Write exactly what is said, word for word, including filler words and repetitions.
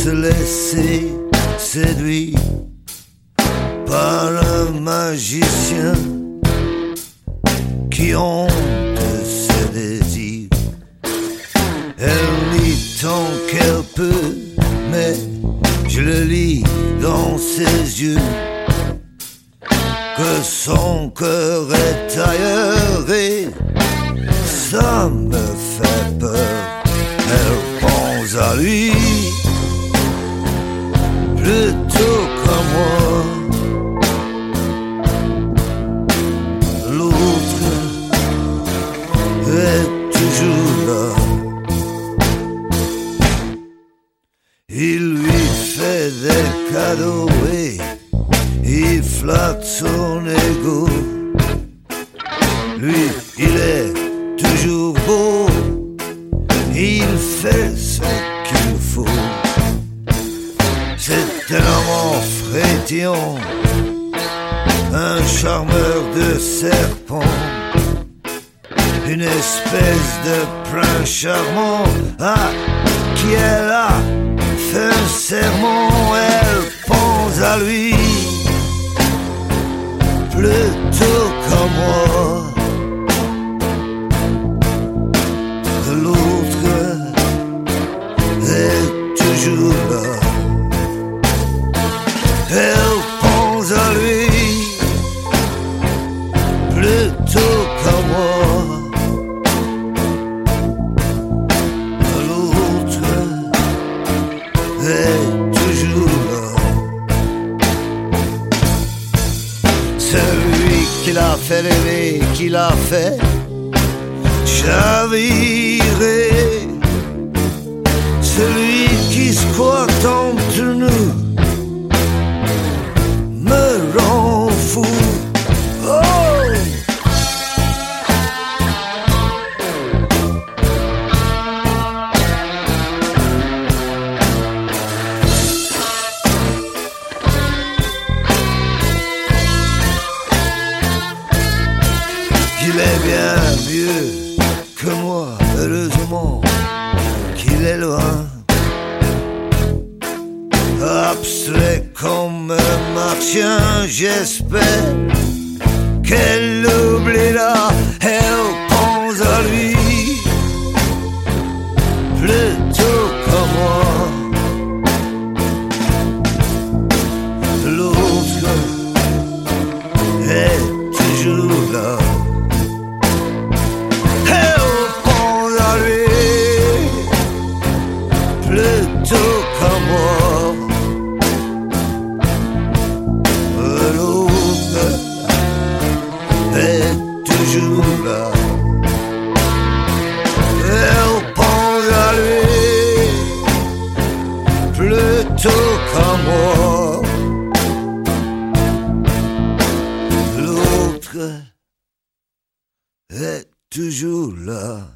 se laisser séduire par un magicien qui honte ses désirs. Elle lit tant qu'elle peut, mais je le lis dans ses yeux, que son cœur est ailleurs et ça me fait peur. Elle pense à lui plutôt qu'à moi. L'autre est toujours là. Il lui fait des cadeaux et il flatte son ego. Lui, il est toujours beau, il fait ce qu'il faut. C'est un amant frétillant, un charmeur de serpent, une espèce de prince charmant à qui elle a fait un serment. Elle pense à lui plutôt qu'à moi. L'autre est toujours là. Elle pense à lui plutôt qu'à moi. L'autre est toujours là. Celui qui l'a fait rêver, qui l'a fait chavirer, celui qui squatte entre nous me rend fou. Oh! Il est bien mieux que moi, heureusement qu'il est loin. Abstrait comme un martien, j'espère qu'elle l'oubliera. Elle pense à lui plutôt qu'à moi. L'autre est toujours là. Plutôt qu'à moi. L'autre est toujours là. Elle pense à lui plutôt qu'à moi. L'autre est toujours là.